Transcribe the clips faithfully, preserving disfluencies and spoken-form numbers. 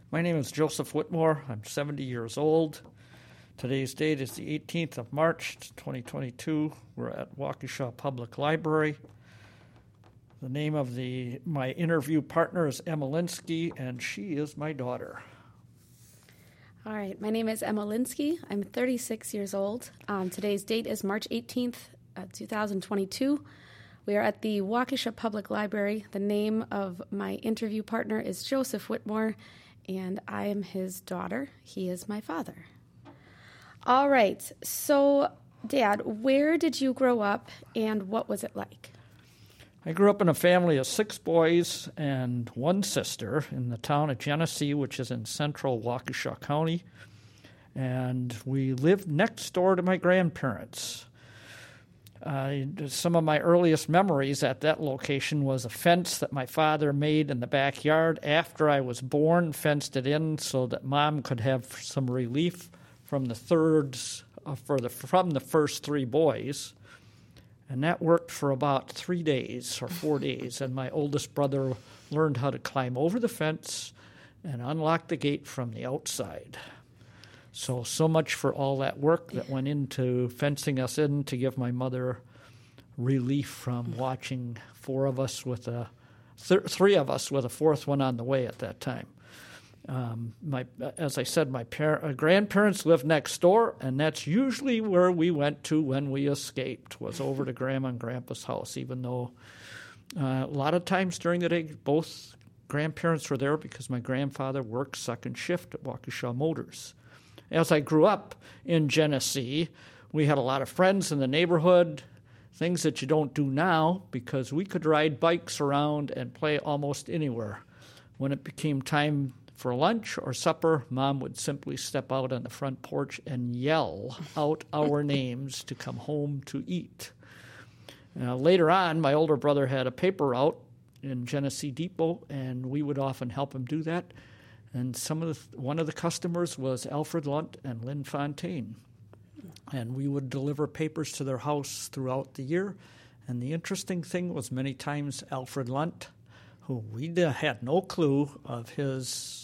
My name is Joseph Whitmore. I'm seventy years old. Today's date is the eighteenth of March, twenty twenty-two. We're at Waukesha Public Library. The name of the my interview partner is Emma Linsky, and she is my daughter. All right, my name is Emma Linsky. I'm thirty-six years old. Um, today's date is March eighteenth, uh, twenty twenty-two. We are at the Waukesha Public Library. The name of my interview partner is Joseph Whitmore, and I am his daughter. He is my father. All right, so Dad, where did you grow up, and what was it like? I grew up in a family of six boys and one sister in the town of Genesee, which is in central Waukesha County, and we lived next door to my grandparents. Uh, some of my earliest memories at that location was a fence that my father made in the backyard after I was born, fenced it in so that Mom could have some relief from the thirds uh, for the from the first three boys. And that worked for about three days or four days. And my oldest brother learned how to climb over the fence and unlock the gate from the outside. So, so much for all that work that went into fencing us in to give my mother relief from watching four of us with a, th- three of us with a fourth one on the way at that time. Um, my, as I said, my par- uh, grandparents lived next door, and that's usually where we went to when we escaped, was over to Grandma and Grandpa's house, even though uh, a lot of times during the day, both grandparents were there because my grandfather worked second shift at Waukesha Motors. As I grew up in Genesee, we had a lot of friends in the neighborhood, things that you don't do now, because we could ride bikes around and play almost anywhere. When it became time for lunch or supper, Mom would simply step out on the front porch and yell out our names to come home to eat. Uh, later on, my older brother had a paper route in Genesee Depot, and we would often help him do that. And some of the, one of the customers was Alfred Lunt and Lynn Fontaine. And we would deliver papers to their house throughout the year. And the interesting thing was many times Alfred Lunt, who we had no clue of his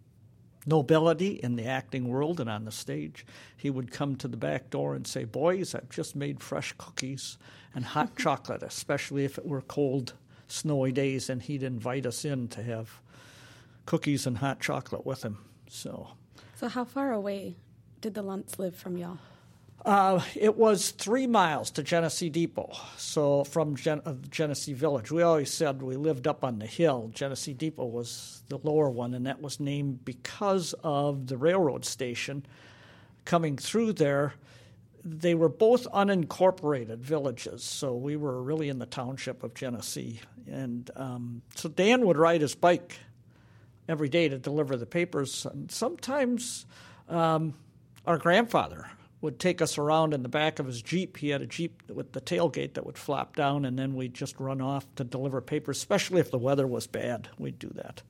nobility in the acting world and on the stage, he would come to the back door and say, "Boys, I've just made fresh cookies and hot chocolate," especially if it were cold, snowy days, and he'd invite us in to have cookies and hot chocolate with him. So, so how far away did the Lunts live from y'all? Uh, it was three miles to Genesee Depot, so from Gen- uh, Genesee Village. We always said we lived up on the hill. Genesee Depot was the lower one, and that was named because of the railroad station coming through there. They were both unincorporated villages, so we were really in the township of Genesee. And um, so Dan would ride his bike every day to deliver the papers, and sometimes um, our grandfather would take us around in the back of his Jeep. He had a Jeep with the tailgate that would flop down, and then we'd just run off to deliver papers, especially if the weather was bad. We'd do that.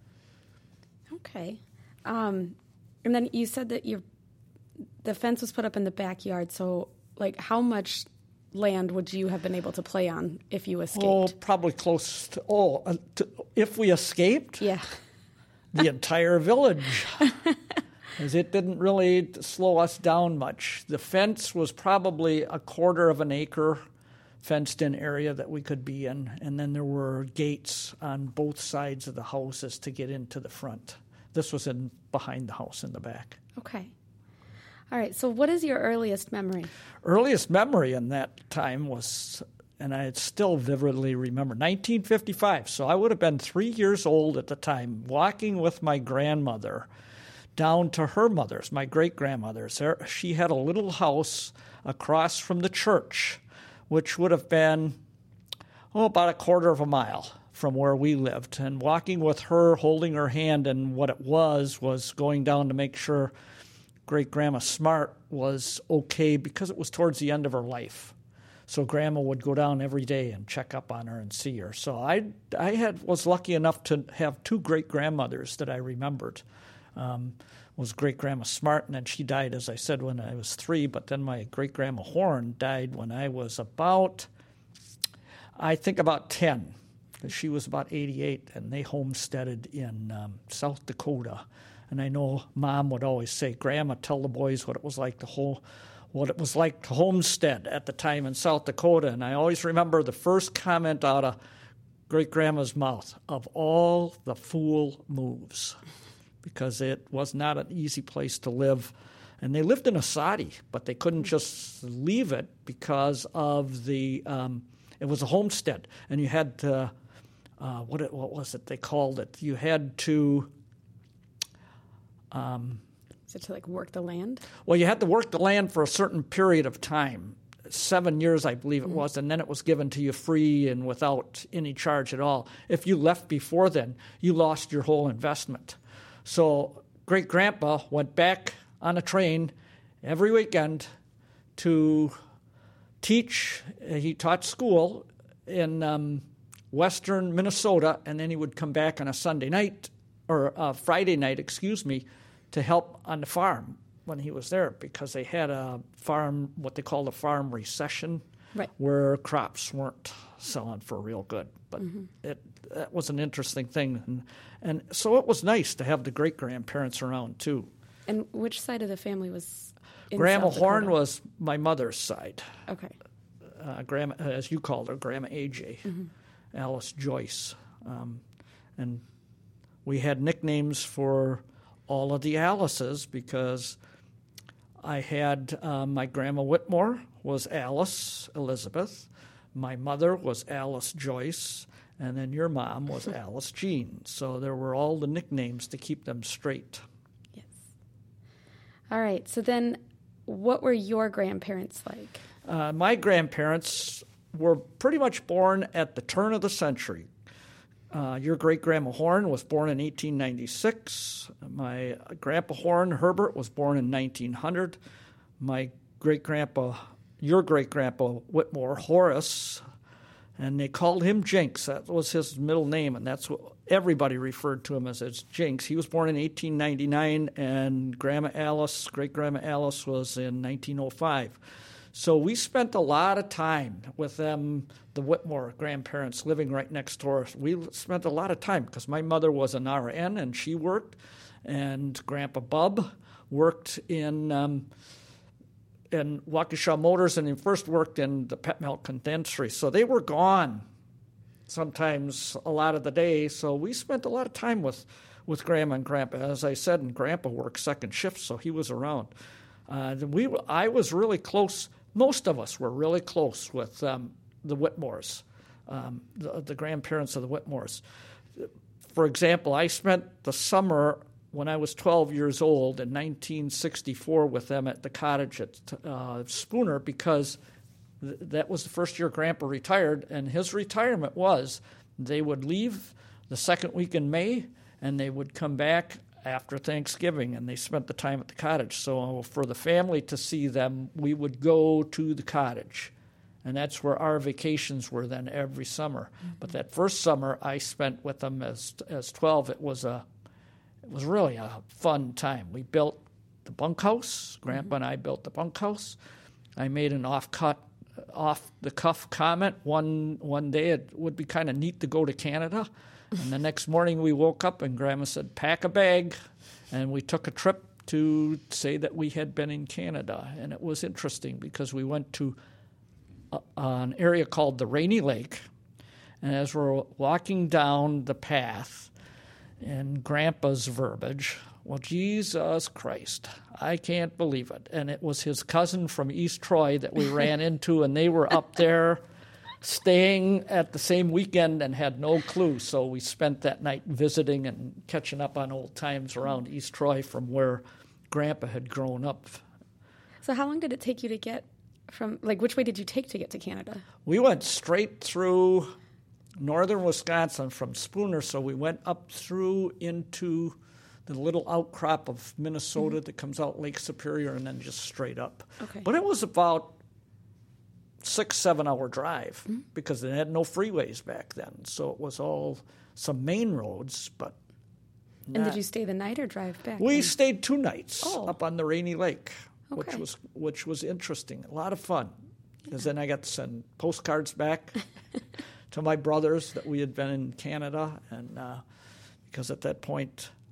Okay. Um, and then you said that your the fence was put up in the backyard, so, like, how much land would you have been able to play on if you escaped? Oh, probably close to, oh, uh, to, if we escaped? Yeah. The entire village. Because it didn't really slow us down much. The fence was probably a quarter of an acre fenced-in area that we could be in, and then there were gates on both sides of the houses to get into the front. This was in behind the house in the back. Okay. All right, so what is your earliest memory? Earliest memory in that time was, and I still vividly remember, nineteen fifty-five. So I would have been three years old at the time, walking with my grandmother down to her mother's, my great-grandmother's. There, she had a little house across from the church, which would have been, oh, about a quarter of a mile from where we lived. And walking with her, holding her hand, and what it was, was going down to make sure Great-Grandma Smart was okay because it was towards the end of her life. So Grandma would go down every day and check up on her and see her. So I, I had was lucky enough to have two great-grandmothers that I remembered. Um, was Great-Grandma Smart, and then she died, as I said, when I was three, but then my Great-Grandma Horn died when I was about, I think about ten, because she was about eighty-eight, and they homesteaded in um, South Dakota, And I know Mom would always say, Grandma, tell the boys what it was like to whole, what it was like to homestead at the time in South Dakota. And I always remember the first comment out of Great-Grandma's mouth, of all the fool moves, because it was not an easy place to live. And they lived in a soddy, but they couldn't just leave it because of the, um, it was a homestead. And you had to, uh, what, it, what was it they called it? You had to... Um, Is it to like work the land? Well, you had to work the land for a certain period of time, seven years, I believe it mm-hmm. was, and then it was given to you free and without any charge at all. If you left before then, you lost your whole investment. So Great-Grandpa went back on a train every weekend to teach. He taught school in um, western Minnesota, and then he would come back on a Sunday night, or uh, Friday night, excuse me, to help on the farm when he was there, because they had a farm, what they called a farm recession, right, where crops weren't selling for real good. But mm-hmm. it that was an interesting thing. And, and so it was nice to have the great-grandparents around, too. And which side of the family was in Grandma South Dakota? Horn was my mother's side. Okay. Uh, Grandma, as you called her, Grandma A J, mm-hmm. Alice Joyce. Um, and we had nicknames for all of the Alices, because I had uh, my Grandma Whitmore was Alice Elizabeth, my mother was Alice Joyce, and then your mom was Alice Jean. So there were all the nicknames to keep them straight. Yes. All right. So then what were your grandparents like? Uh, my grandparents were pretty much born at the turn of the century. Uh, your great-grandma Horn was born in eighteen ninety-six. My grandpa Horn, Herbert, was born in nineteen hundred. My great-grandpa, your great-grandpa Whitmore, Horace, and they called him Jinks. That was his middle name, and that's what everybody referred to him as, as Jinks. He was born in eighteen ninety-nine, and Grandma Alice, great-grandma Alice, was in nineteen oh five. So we spent a lot of time with them, the Whitmore grandparents living right next door. We spent a lot of time because my mother was an R N and she worked, and Grandpa Bub worked in um, in Waukesha Motors, and he first worked in the pet milk condensery. So they were gone sometimes a lot of the day. So we spent a lot of time with, with Grandma and Grandpa. As I said, and Grandpa worked second shift, so he was around. Uh, we I was really close. Most of us were really close with um, the Whitmores, um, the, the grandparents of the Whitmores. For example, I spent the summer when I was twelve years old in nineteen sixty-four with them at the cottage at uh, Spooner, because th- that was the first year Grandpa retired, and his retirement was they would leave the second week in May, and they would come back after Thanksgiving, and they spent the time at the cottage. So for the family to see them, we would go to the cottage, and that's where our vacations were then every summer. Mm-hmm. But that first summer I spent with them as as twelve, it was a it was really a fun time. We built the bunkhouse. Grandpa mm-hmm. and I built the bunkhouse. I made an off-cut, off-the-cuff comment one one day. It would be kind of neat to go to Canada. And the next morning we woke up and Grandma said, pack a bag. And we took a trip to say that we had been in Canada. And it was interesting because we went to a, an area called the Rainy Lake. And as we're walking down the path, in Grandpa's verbiage, well, Jesus Christ, I can't believe it. And it was his cousin from East Troy that we ran into, and they were up there staying at the same weekend and had no clue. So we spent that night visiting and catching up on old times around East Troy from where Grandpa had grown up. So how long did it take you to get from, like, which way did you take to get to Canada? We went straight through northern Wisconsin from Spooner, so we went up through into the little outcrop of Minnesota mm-hmm. that comes out Lake Superior, and then just straight up. Okay. But it was about six, seven-hour drive mm-hmm. because they had no freeways back then. So it was all some main roads, but not. And did you stay the night or drive back? We then? stayed two nights oh. up on the Rainy Lake, okay. which was which was interesting. A lot of fun, because yeah. then I got to send postcards back to my brothers that we had been in Canada, and uh, because at that point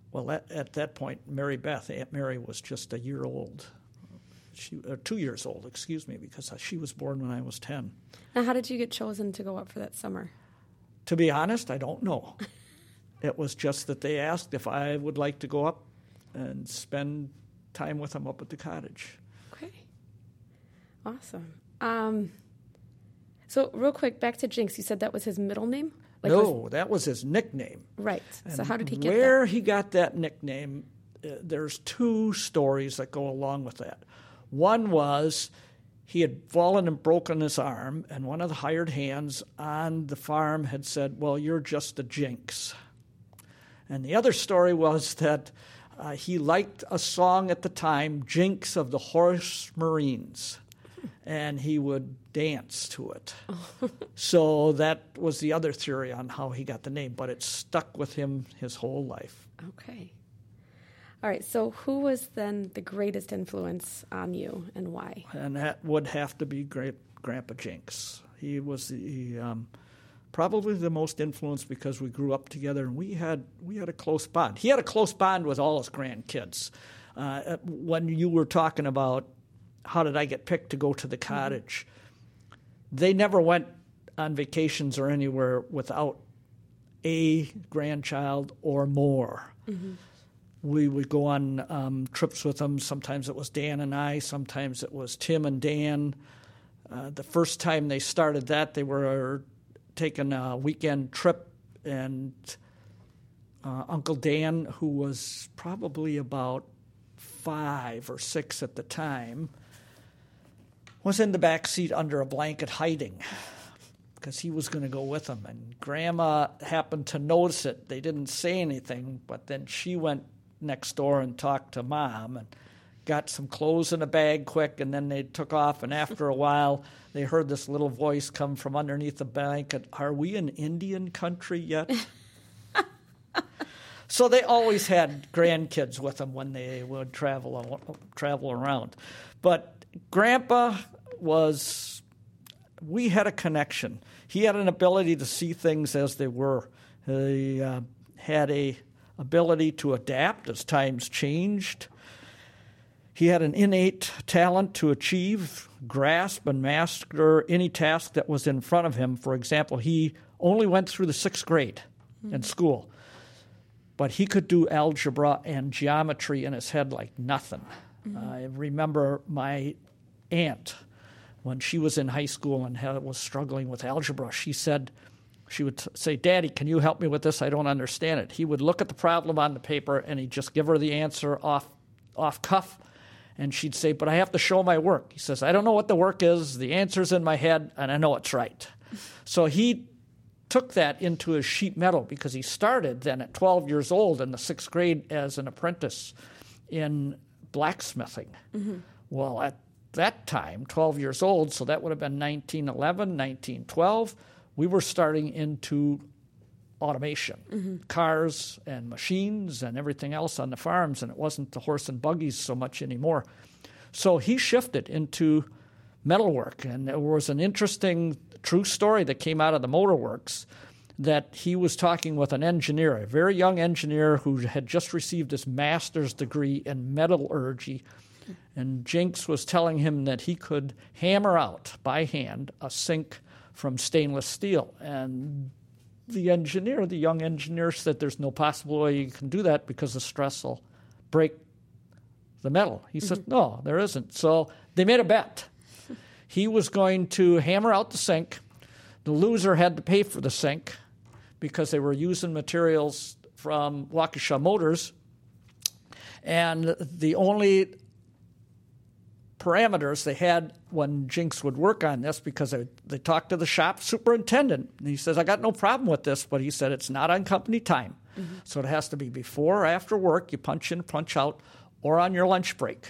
well, at, at that point, Mary Beth, Aunt Mary, was just a year old. She, uh, two years old, excuse me, because she was born when I was ten. Now, how did you get chosen to go up for that summer? To be honest, I don't know. It was just that they asked if I would like to go up and spend time with them up at the cottage. Okay. Awesome. Um, so real quick, back to Jinx. You said that was his middle name? Like no, was... that was his nickname. Right. And so how did he get where that? he got that nickname, uh, there's two stories that go along with that. One was he had fallen and broken his arm, and one of the hired hands on the farm had said, well, you're just a Jinx. And the other story was that uh, he liked a song at the time, Jinx of the Horse Marines, and he would dance to it. So that was the other theory on how he got the name, but it stuck with him his whole life. Okay. All right, so who was then the greatest influence on you and why? And that would have to be great Grandpa Jinx. He was the um, probably the most influenced because we grew up together and we had we had a close bond. He had a close bond with all his grandkids. Uh, when you were talking about how did I get picked to go to the cottage, mm-hmm. they never went on vacations or anywhere without a grandchild or more. Mm-hmm. We would go on um, trips with them. Sometimes it was Dan and I. Sometimes it was Tim and Dan. Uh, the first time they started that, they were taking a weekend trip, and uh, Uncle Dan, who was probably about five or six at the time, was in the back seat under a blanket hiding because he was going to go with them. And Grandma happened to notice it. They didn't say anything, but then she went next door and talked to Mom and got some clothes in a bag quick, and then they took off. And after a while, they heard this little voice come from underneath the blanket, are we in Indian country yet? So they always had grandkids with them when they would travel travel around. But Grandpa was, we had a connection. He had an ability to see things as they were. He uh, had a ability to adapt as times changed. He had an innate talent to achieve, grasp, and master any task that was in front of him. For example, he only went through the sixth grade mm-hmm. in school, but he could do algebra and geometry in his head like nothing. Mm-hmm. I remember my aunt, when she was in high school and had, was struggling with algebra, she said, she would say, Daddy, can you help me with this? I don't understand it. He would look at the problem on the paper and he'd just give her the answer off off cuff. And she'd say, but I have to show my work. He says, I don't know what the work is. The answer's in my head, and I know it's right. So he took that into his sheet metal because he started then at twelve years old in the sixth grade as an apprentice in blacksmithing. Mm-hmm. Well, at that time, twelve years old, so that would have been nineteen eleven, nineteen twelve, we were starting into automation, mm-hmm. cars and machines and everything else on the farms, and it wasn't the horse and buggies so much anymore. So he shifted into metalwork, and there was an interesting true story that came out of the motor works that he was talking with an engineer, a very young engineer who had just received his master's degree in metallurgy, and Jinx was telling him that he could hammer out by hand a sink from stainless steel. And the engineer, the young engineer, said there's no possible way you can do that because the stress will break the metal. He mm-hmm. said, no, there isn't. So they made a bet. He was going to hammer out the sink. The loser had to pay for the sink because they were using materials from Waukesha Motors. And the only parameters they had when Jinx would work on this, because they, they talked to the shop superintendent, and he says, I got no problem with this, but he said it's not on company time. Mm-hmm. So it has to be before or after work, you punch in, punch out, or on your lunch break.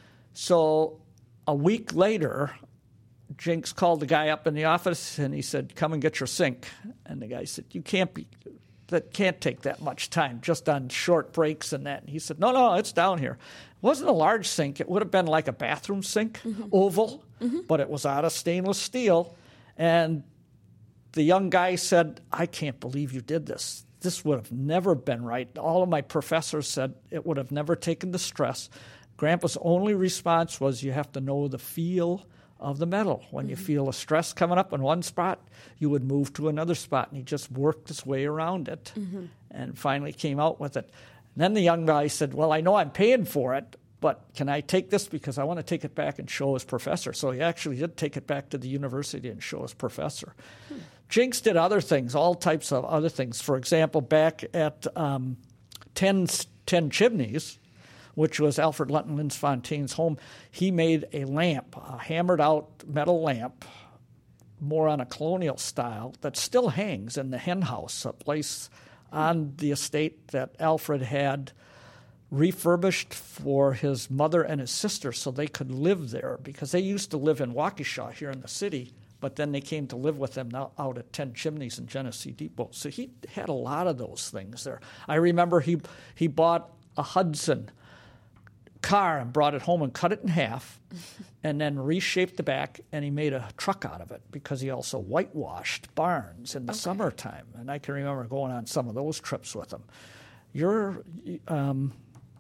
So a week later, Jinx called the guy up in the office, and he said, come and get your sink. And the guy said, you can't be, that can't take that much time, just on short breaks and that. And he said, no, no, it's down here. It wasn't a large sink. It would have been like a bathroom sink, mm-hmm. oval, mm-hmm. but it was out of stainless steel. And the young guy said, I can't believe you did this. this would have never been right. All of my professors said it would have never taken the stress. Grandpa's only response was, you have to know the feel of the metal. When mm-hmm. you feel a stress coming up in one spot, you would move to another spot. And he just worked his way around it mm-hmm. and finally came out with it. And then the young guy said, well, I know I'm paying for it, but can I take this because I want to take it back and show his professor? So he actually did take it back to the university and show his professor. Hmm. Jinx did other things, all types of other things. For example, back at um, ten, ten Chimneys, which was Alfred Lenton Linsfontaine's home, he made a lamp, a hammered-out metal lamp, more on a colonial style, that still hangs in the hen house, a place on the estate that Alfred had refurbished for his mother and his sister so they could live there, because they used to live in Waukesha here in the city, but then they came to live with them now out at ten Chimneys in Genesee Depot. So he had a lot of those things there. I remember he he bought a Hudson car and brought it home and cut it in half and then reshaped the back, and he made a truck out of it because he also whitewashed barns in the okay. summertime. And I can remember going on some of those trips with him. Your um,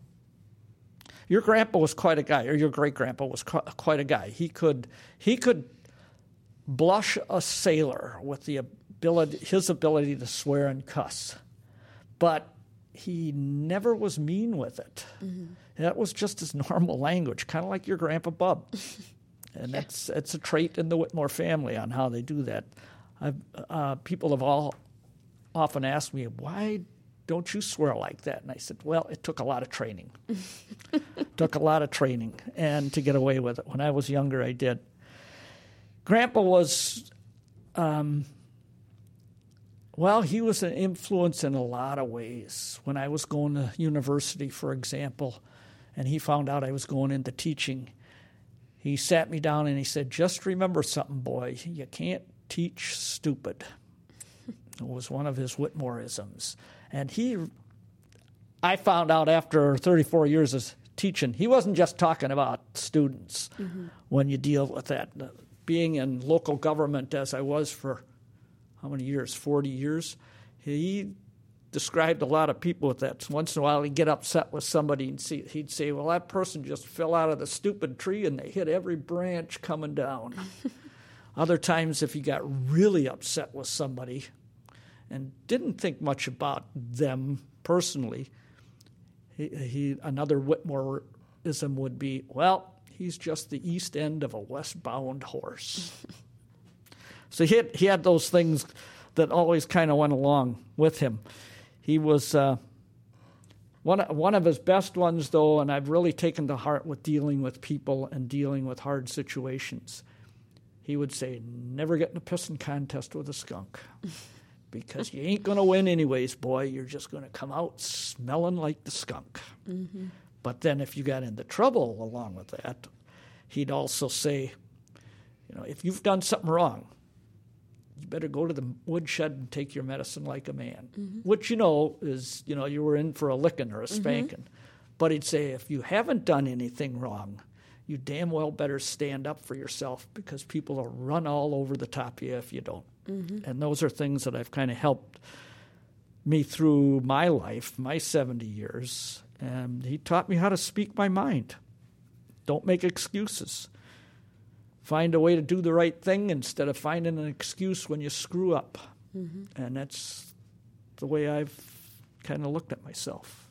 your grandpa was quite a guy, or your great-grandpa was qu- quite a guy. He could he could blush a sailor with the ability, his ability to swear and cuss, but he never was mean with it. Mm-hmm. That was just his normal language, kind of like your Grandpa Bub. And yeah. that's it's a trait in the Whitmore family on how they do that. I've, uh, people have all often asked me, why don't you swear like that? And I said, well, it took a lot of training. took a lot of training and to get away with it. When I was younger, I did. Grandpa was... Um, Well, he was an influence in a lot of ways. When I was going to university, for example, and he found out I was going into teaching, he sat me down and he said, just remember something, boy, you can't teach stupid. It was one of his Whitmoreisms. And he, I found out after thirty-four years of teaching, he wasn't just talking about students mm-hmm. when you deal with that. Being in local government as I was for how many years, forty years, he described a lot of people with that. Once in a while he'd get upset with somebody and see, he'd say, well, that person just fell out of the stupid tree and they hit every branch coming down. Other times if he got really upset with somebody and didn't think much about them personally, he, he another Whitmoreism would be, well, he's just the east end of a westbound horse. So he had, he had those things that always kind of went along with him. He was uh, one, one of his best ones, though, and I've really taken to heart with dealing with people and dealing with hard situations. He would say, never get in a pissing contest with a skunk because you ain't going to win anyways, boy. You're just going to come out smelling like the skunk. Mm-hmm. But then if you got into trouble along with that, he'd also say, you know, if you've done something wrong, you better go to the woodshed and take your medicine like a man. Mm-hmm. Which, you know, is, you know, you were in for a licking or a spanking. Mm-hmm. But he'd say, if you haven't done anything wrong, you damn well better stand up for yourself because people will run all over the top of you if you don't. Mm-hmm. And those are things that have kind of helped me through my life, my seventy years. And he taught me how to speak my mind. Don't make excuses. Find a way to do the right thing instead of finding an excuse when you screw up. Mm-hmm. And that's the way I've kind of looked at myself.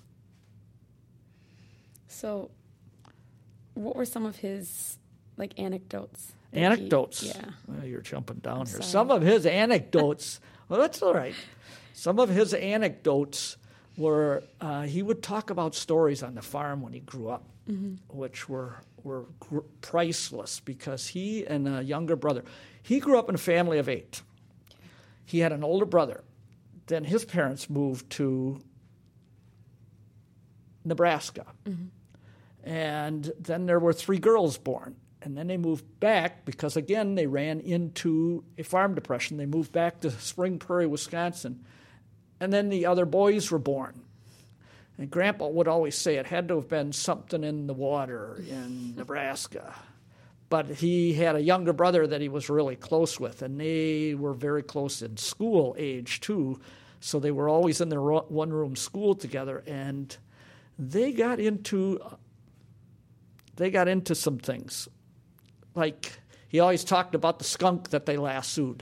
So what were some of his, like, anecdotes? Anecdotes? He, yeah. Well, you're jumping down I'm here. sorry. Some of his anecdotes, well, that's all right. Some of his anecdotes were, uh, he would talk about stories on the farm when he grew up, mm-hmm. which were... were gr- priceless because he and a younger brother, he grew up in a family of eight. He had an older brother. Then his parents moved to Nebraska. Mm-hmm. And then there were three girls born. And then they moved back because, again, they ran into a farm depression. They moved back to Spring Prairie, Wisconsin. And then the other boys were born. And Grandpa would always say it had to have been something in the water in Nebraska. But he had a younger brother that he was really close with, and they were very close in school age, too. So they were always in their one-room school together, and they got into they got into some things. Like, he always talked about the skunk that they lassoed,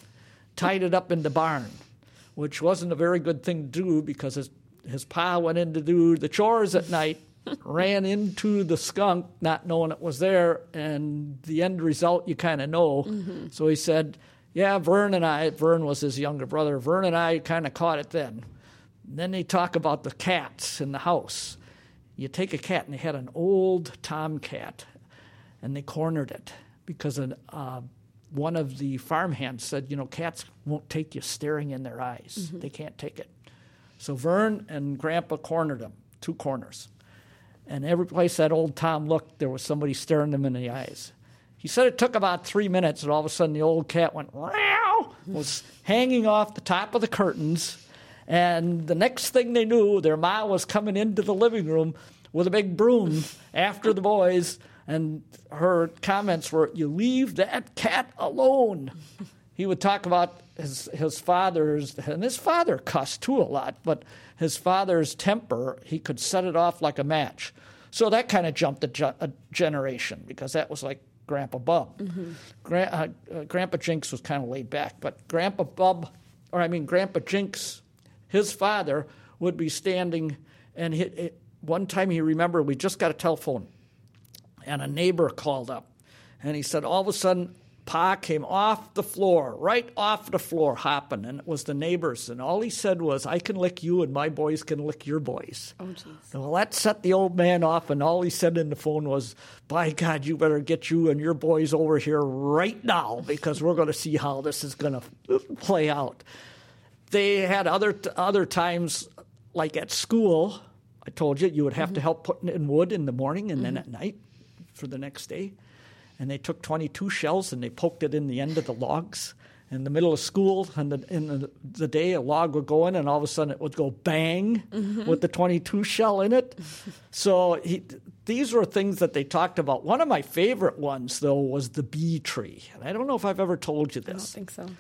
tied it up in the barn, which wasn't a very good thing to do because his, his pa went in to do the chores at night, ran into the skunk not knowing it was there, and the end result you kind of know. Mm-hmm. So he said, yeah, Vern and I, Vern was his younger brother, Vern and I kind of caught it then. And then they talk about the cats in the house. You take a cat, and they had an old tomcat, and they cornered it because an, uh, one of the farmhands said, you know, cats won't take you staring in their eyes. Mm-hmm. They can't take it. So Vern and Grandpa cornered them, two corners. And every place that old Tom looked, there was somebody staring them in the eyes. He said it took about three minutes, and all of a sudden the old cat went, meow, was hanging off the top of the curtains. And the next thing they knew, their ma was coming into the living room with a big broom after the boys, and her comments were, you leave that cat alone. He would talk about his his father's, and his father cussed too a lot, but his father's temper, he could set it off like a match. So that kind of jumped a, ge- a generation, because that was like Grandpa Bub. Mm-hmm. Gra- uh, uh, Grandpa Jinks was kind of laid back, but Grandpa Bub, or I mean Grandpa Jinks, his father would be standing, and he, it, one time he remembered we just got a telephone, and a neighbor called up, and he said all of a sudden Pa came off the floor, right off the floor, hopping, and it was the neighbors, and all he said was, I can lick you and my boys can lick your boys. Oh, jeez. Well, that set the old man off, and all he said in the phone was, by God, you better get you and your boys over here right now, because we're going to see how this is going to play out. They had other other times, like at school, I told you, you would have mm-hmm. to help putting in wood in the morning and mm-hmm. then at night for the next day. And they took twenty-two shells and they poked it in the end of the logs. In the middle of school, and the, in the, the day, a log would go in, and all of a sudden it would go bang mm-hmm. with the twenty-two shell in it. So he, these were things that they talked about. One of my favorite ones, though, was the bee tree. And I don't know if I've ever told you this. I don't think so.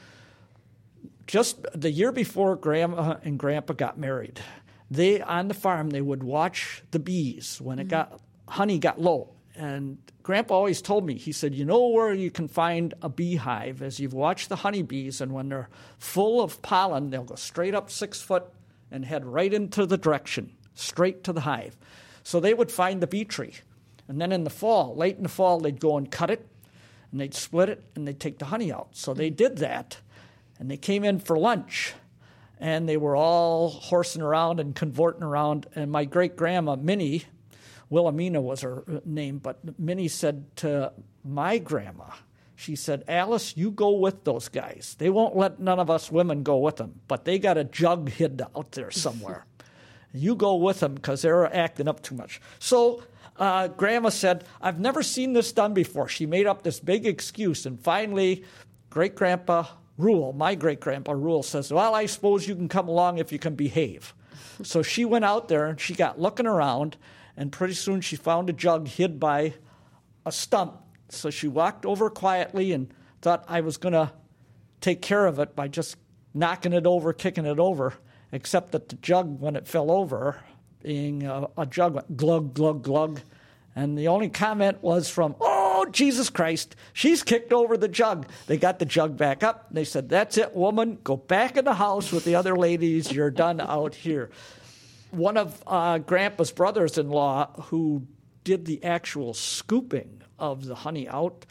Just the year before Grandma and Grandpa got married, they on the farm, they would watch the bees when it mm-hmm. got honey got low. And Grandpa always told me, he said, you know where you can find a beehive as you've watched the honeybees, and when they're full of pollen, they'll go straight up six foot and head right into the direction, straight to the hive. So they would find the bee tree. And then in the fall, late in the fall, they'd go and cut it, and they'd split it, and they'd take the honey out. So they did that, and they came in for lunch, and they were all horsing around and cavorting around, and my great-grandma, Minnie, Wilhelmina was her name, but Minnie said to my grandma, she said, Alice, you go with those guys. They won't let none of us women go with them, but they got a jug hid out there somewhere. You go with them because they're acting up too much. So uh, Grandma said, I've never seen this done before. She made up this big excuse, and finally great-grandpa Rule, my great-grandpa Rule, says, well, I suppose you can come along if you can behave. So she went out there, and she got looking around, and pretty soon she found a jug hid by a stump. So she walked over quietly and thought I was going to take care of it by just knocking it over, kicking it over, except that the jug, when it fell over, being a, a jug, went glug, glug, glug. And the only comment was from, oh, Jesus Christ, she's kicked over the jug. They got the jug back up. They said, that's it, woman. Go back in the house with the other ladies. You're done out here. One of uh, Grandpa's brothers-in-law who did the actual scooping of the honey out,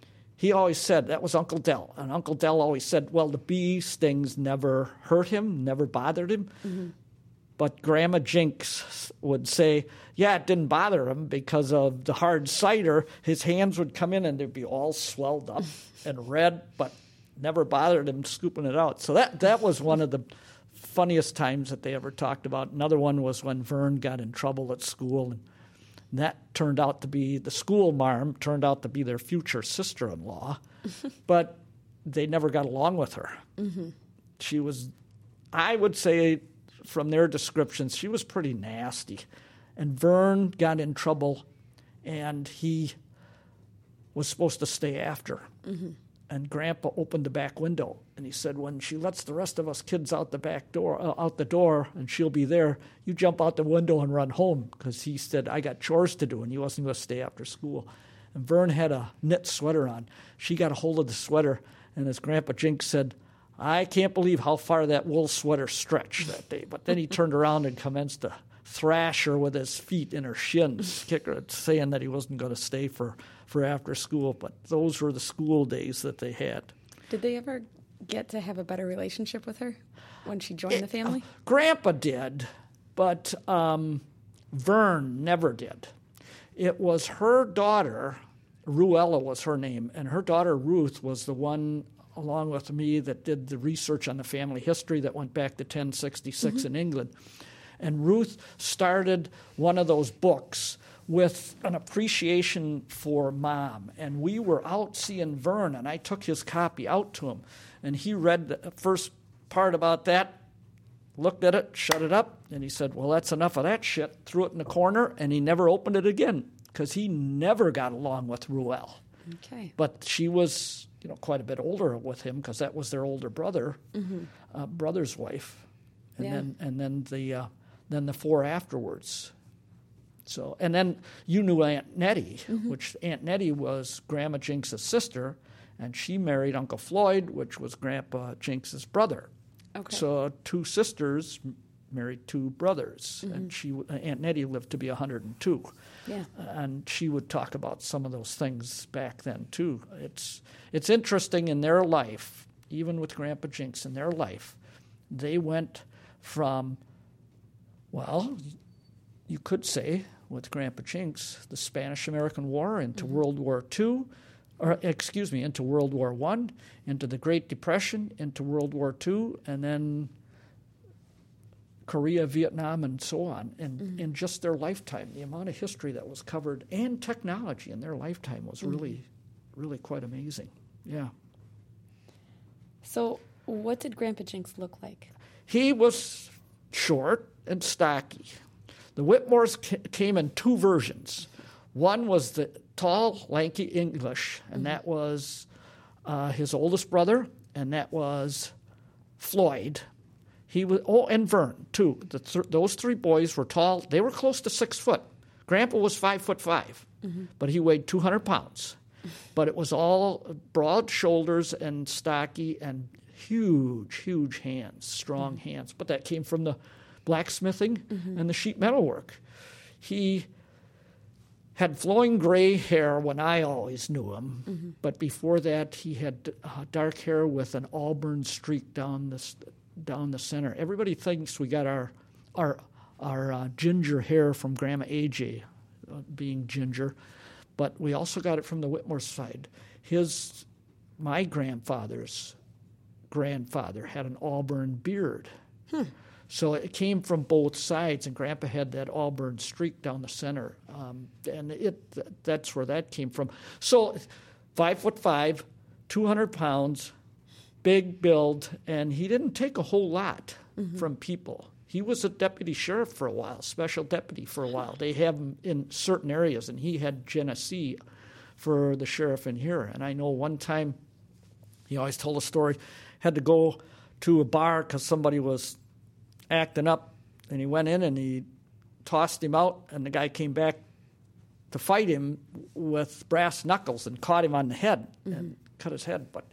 he always said, that was Uncle Dell. And Uncle Dell always said, well, the bee stings never hurt him, never bothered him. Mm-hmm. But Grandma Jinks would say, yeah, it didn't bother him because of the hard cider. His hands would come in and they'd be all swelled up and red, but never bothered him scooping it out. So that, that was one of the funniest times that they ever talked about. Another one was when Vern got in trouble at school, and that turned out to be, the school marm turned out to be their future sister-in-law, but they never got along with her. Mm-hmm. She was, I would say, from their descriptions, she was pretty nasty. And Vern got in trouble, and he was supposed to stay after. Mm-hmm. and Grandpa opened the back window, and he said, when she lets the rest of us kids out the back door, uh, out the door, and she'll be there, you jump out the window and run home, because he said, I got chores to do, and he wasn't going to stay after school. And Vern had a knit sweater on. She got a hold of the sweater, and as Grandpa Jinks said, I can't believe how far that wool sweater stretched that day. But then he turned around and commenced to thrash her with his feet in her shins, kick her, saying that he wasn't going to stay for, for after school. But those were the school days that they had. Did they ever get to have a better relationship with her when she joined it, the family? Uh, Grandpa did, but um, Vern never did. It was her daughter, Ruella was her name, and her daughter Ruth was the one, along with me, that did the research on the family history that went back to ten sixty-six mm-hmm. in England. And Ruth started one of those books with an appreciation for Mom. And we were out seeing Vern, and I took his copy out to him. And he read the first part about that, looked at it, shut it up, and he said, well, that's enough of that shit, threw it in the corner, and he never opened it again, because he never got along with Ruelle. Okay. But she was, you know, quite a bit older with him, because that was their older brother, mm-hmm. uh, brother's wife, and yeah. then and then the uh, then the four afterwards. So and then you knew Aunt Nettie, mm-hmm. which Aunt Nettie was Grandma Jinks' sister, and she married Uncle Floyd, which was Grandpa Jinks' brother. Okay. So two sisters married two brothers, mm-hmm. and she Aunt Nettie lived to be one hundred two. Yeah. And she would talk about some of those things back then, too. It's it's interesting in their life, even with Grandpa Jinks in their life, they went from, well, you could say, with Grandpa Jinks, the Spanish-American War into mm-hmm. World War Two, or excuse me, into World War One, into the Great Depression, into World War Two, and then Korea, Vietnam, and so on, and mm-hmm. in just their lifetime, the amount of history that was covered and technology in their lifetime was mm-hmm. really, really quite amazing. Yeah. So what did Grandpa Jinks look like? He was short and stocky. The Whitmores ca- came in two versions. One was the tall, lanky English, and mm-hmm. that was uh, his oldest brother, and that was Floyd. He was, oh, and Vern, too. The th- those three boys were tall. They were close to six foot. Grandpa was five foot five, mm-hmm. but he weighed two hundred pounds. But it was all broad shoulders and stocky and huge, huge hands, strong mm-hmm. hands. But that came from the blacksmithing mm-hmm. and the sheet metal work. He had flowing gray hair when I always knew him, mm-hmm. but before that he had uh, dark hair with an auburn streak down the down the center. Everybody thinks we got our our our uh, ginger hair from Grandma A J, uh, being ginger, but we also got it from the Whitmore side. His, my grandfather's grandfather had an auburn beard. Hmm. So it came from both sides, and Grandpa had that auburn streak down the center, um, and it that's where that came from. So five foot five, two hundred pounds, big build, and he didn't take a whole lot mm-hmm. from people. He was a deputy sheriff for a while, special deputy for a while. They have him in certain areas, and he had Genesee for the sheriff in here. And I know one time he always told a story, had to go to a bar because somebody was acting up, and he went in and he tossed him out, and the guy came back to fight him with brass knuckles and caught him on the head mm-hmm. and cut his head. But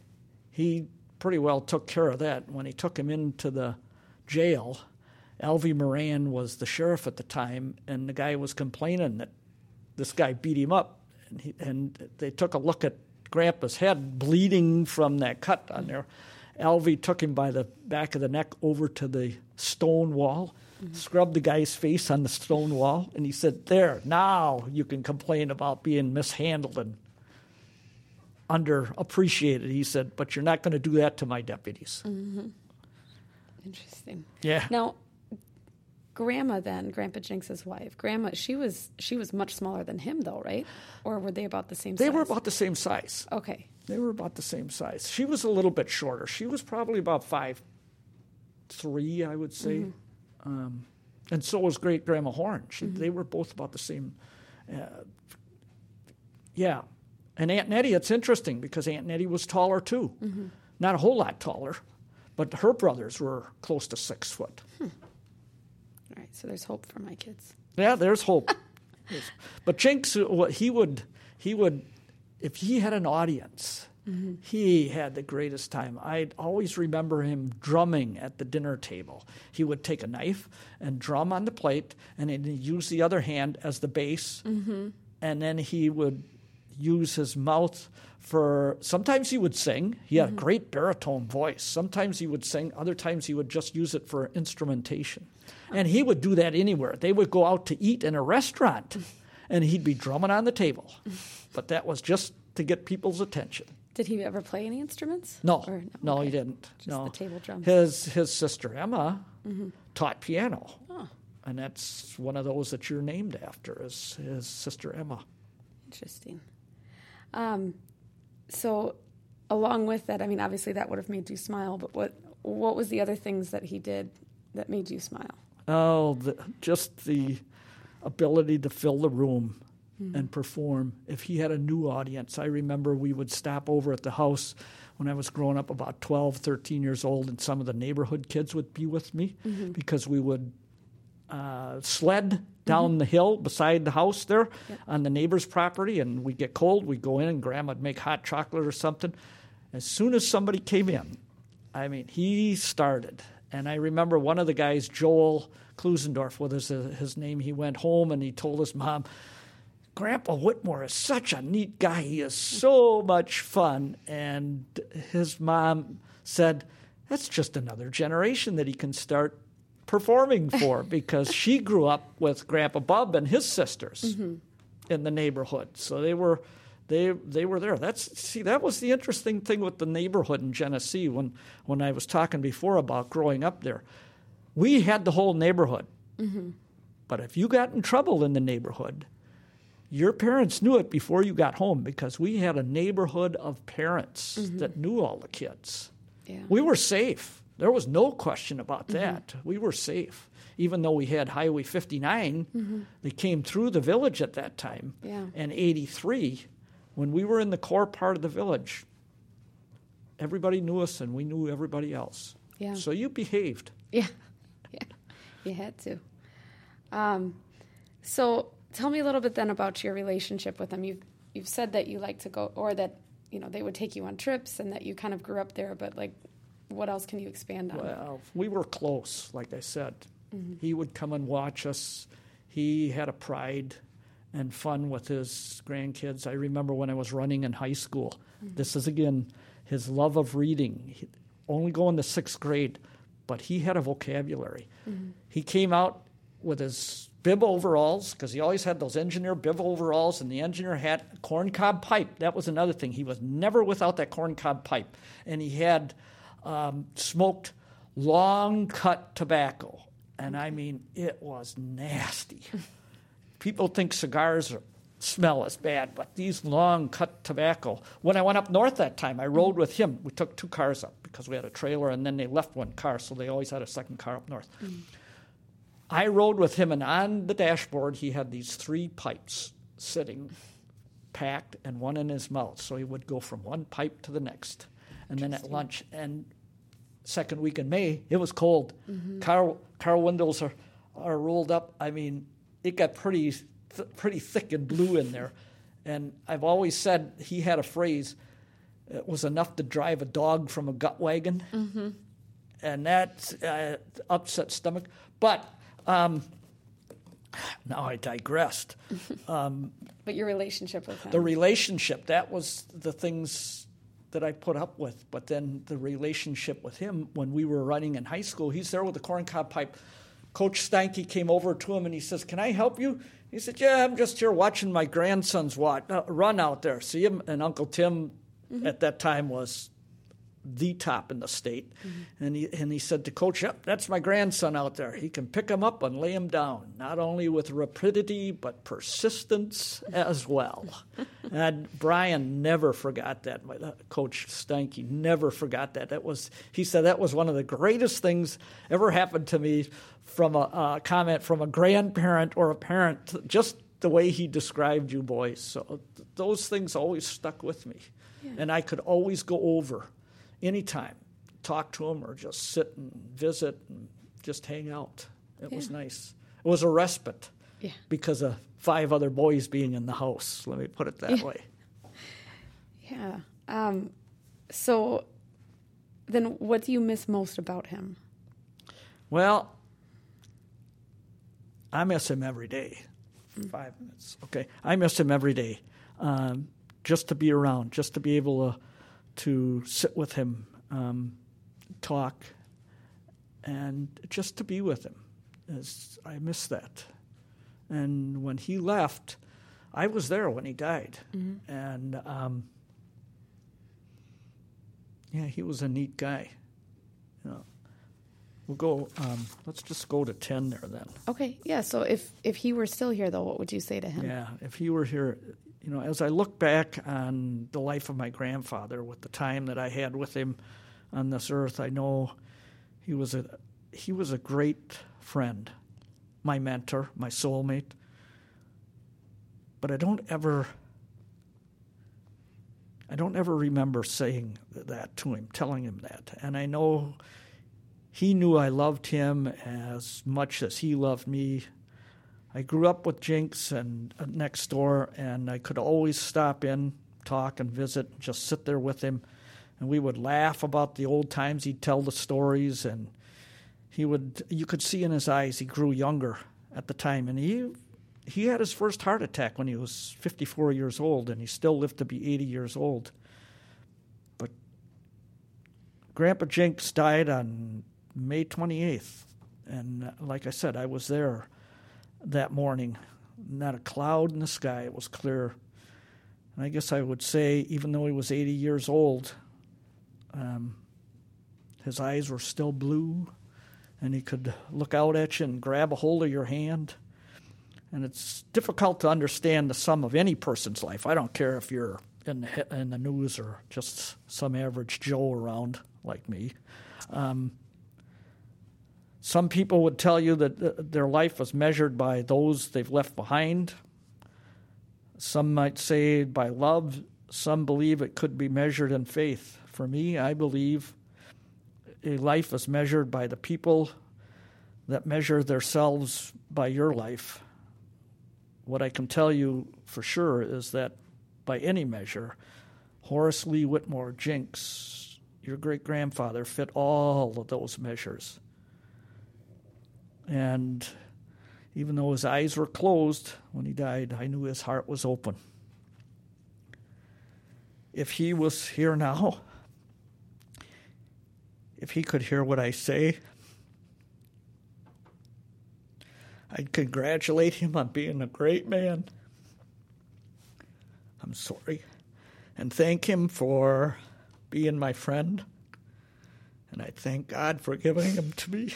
he pretty well took care of that. When he took him into the jail, Alvy Moran was the sheriff at the time, and the guy was complaining that this guy beat him up. And, he, and they took a look at Grandpa's head, bleeding from that cut on there. Alvy took him by the back of the neck over to the stone wall, mm-hmm. scrubbed the guy's face on the stone wall, and he said, there, now you can complain about being mishandled and underappreciated. He said, but you're not going to do that to my deputies. Mm-hmm. Interesting. Yeah. Now, Grandma then, Grandpa Jinks' wife, Grandma, she was she was much smaller than him, though, right? Or were they about the same they size? They were about the same size. Okay. They were about the same size. She was a little bit shorter. She was probably about five three, I would say. Mm-hmm. Um, and so was Great Grandma Horn. She, mm-hmm. They were both about the same. Uh, yeah. And Aunt Nettie, it's interesting because Aunt Nettie was taller too. Mm-hmm. Not a whole lot taller, but her brothers were close to six foot. Hmm. All right, so there's hope for my kids. Yeah, there's hope. But Jinx, what he would, he would, if he had an audience, mm-hmm. he had the greatest time. I always remember him drumming at the dinner table. He would take a knife and drum on the plate, and then he'd use the other hand as the bass, mm-hmm. and then he would use his mouth for, sometimes he would sing. He had mm-hmm. a great baritone voice. Sometimes he would sing. Other times he would just use it for instrumentation. And he would do that anywhere. They would go out to eat in a restaurant, and he'd be drumming on the table. But that was just to get people's attention. Did he ever play any instruments? No, or, no, okay. he didn't. Just no. the table drums. His his sister Emma mm-hmm. taught piano, oh. and that's one of those that you're named after, is his sister Emma. Interesting. Um, so, along with that, I mean, obviously that would have made you smile. But what what was the other things that he did that made you smile? Oh, the, just the ability to fill the room mm-hmm. and perform. If he had a new audience, I remember we would stop over at the house when I was growing up, about twelve, thirteen years old, and some of the neighborhood kids would be with me mm-hmm. because we would uh, sled down mm-hmm. the hill beside the house there yep. on the neighbor's property, and we'd get cold. We'd go in, and Grandma would make hot chocolate or something. As soon as somebody came in, I mean, he started. And I remember one of the guys, Joel Klusendorf, what is his name, he went home and he told his mom, Grandpa Whitmore is such a neat guy. He is so much fun. And his mom said, that's just another generation that he can start performing for, because she grew up with Grandpa Bub and his sisters mm-hmm. in the neighborhood. So they were they they were there. That's see, that was the interesting thing with the neighborhood in Genesee when, when I was talking before about growing up there. We had the whole neighborhood. Mm-hmm. But if you got in trouble in the neighborhood, your parents knew it before you got home, because we had a neighborhood of parents mm-hmm. that knew all the kids. Yeah. We were safe. There was no question about that. Mm-hmm. We were safe. Even though we had Highway fifty-nine, mm-hmm. they came through the village at that time. Yeah. And eighty-three, when we were in the core part of the village, everybody knew us and we knew everybody else. Yeah. So you behaved. Yeah. Yeah. You had to. Um, so tell me a little bit then about your relationship with them. You've you've said that you like to go, or that, you know, they would take you on trips and that you kind of grew up there, but like, what else can you expand on? Well, we were close, like I said. Mm-hmm. He would come and watch us. He had a pride and fun with his grandkids. I remember when I was running in high school. Mm-hmm. This is, again, his love of reading. He, only going to sixth grade, but he had a vocabulary. Mm-hmm. He came out with his bib overalls, because he always had those engineer bib overalls, and the engineer hat, corncob pipe. That was another thing. He was never without that corncob pipe. And he had um, smoked long-cut tobacco. And I mean, it was nasty. People think cigars are, smell as bad, but these long-cut tobacco. When I went up north that time, I rode with him. We took two cars up because we had a trailer, and then they left one car, so they always had a second car up north. Mm. I rode with him, and on the dashboard, he had these three pipes sitting, packed, and one in his mouth. So he would go from one pipe to the next. And then at lunch, and second week in May, it was cold. Mm-hmm. Car car windows are, are rolled up. I mean, it got pretty th- pretty thick and blue in there. And I've always said he had a phrase, it was enough to drive a dog from a gut wagon. Mm-hmm. And that uh, upset stomach. But um, now I digressed. Um, but your relationship with him. The relationship, that was the things that I put up with. But then the relationship with him, when we were running in high school, he's there with the corncob pipe. Coach Steinke came over to him and he says, "Can I help you?" He said, "Yeah, I'm just here watching my grandsons watch, uh, run out there." See him, and Uncle Tim mm-hmm. at that time was the top in the state. Mm-hmm. And he and he said to Coach, "Yep, that's my grandson out there. He can pick him up and lay him down, not only with rapidity, but persistence as well." And Brian never forgot that. My, uh, Coach Steinke never forgot that. That was, he said, that was one of the greatest things ever happened to me from a uh, comment from a grandparent or a parent, just the way he described you boys. So th- those things always stuck with me. Yeah. And I could always go over anytime, talk to him or just sit and visit and just hang out. It yeah. was nice. It was a respite yeah. because of five other boys being in the house. Let me put it that yeah. way. Yeah. Um, so then what do you miss most about him? Well, I miss him every day. Mm. Five minutes. Okay. I miss him every day. Um, just to be around, just to be able to, to sit with him, um, talk, and just to be with him. Is, I miss that. And when he left, I was there when he died. Mm-hmm. And, um, yeah, he was a neat guy. You know, we'll go, um, let's just go to ten there then. Okay, yeah, so if, if he were still here, though, what would you say to him? Yeah, if he were here, you know, as I look back on the life of my grandfather with the time that I had with him on this earth, I know he was a he was a great friend, my mentor, my soulmate. But I don't ever I don't ever remember saying that to him, telling him that. And I know he knew I loved him as much as he loved me. I grew up with Jinx and uh, next door, and I could always stop in, talk and visit, just sit there with him. And we would laugh about the old times. He'd tell the stories, and he would, you could see in his eyes he grew younger at the time. And he he had his first heart attack when he was fifty-four years old, and he still lived to be eighty years old. But Grandpa Jinx died on May twenty-eighth. And like I said, I was there that morning. Not a cloud in the sky. It was clear. And I guess I would say, even though he was eighty years old, um, his eyes were still blue, and he could look out at you and grab a hold of your hand. And it's difficult to understand the sum of any person's life. I don't care if you're in the, in the news or just some average Joe around like me. Um, some people would tell you that th- their life was measured by those they've left behind. Some might say by love. Some believe it could be measured in faith. For me, I believe a life is measured by the people that measure themselves by your life. What I can tell you for sure is that by any measure, Horace Lee Whitmore, Jinx, your great-grandfather, fit all of those measures. And even though his eyes were closed when he died, I knew his heart was open. If he was here now, if he could hear what I say, I'd congratulate him on being a great man. I'm sorry. And thank him for being my friend. And I thank God for giving him to me.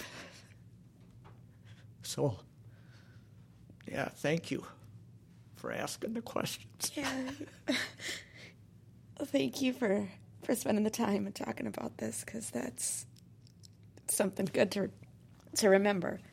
So, yeah, thank you for asking the questions. Yeah. Thank you for, for spending the time and talking about this, because that's something good to to remember.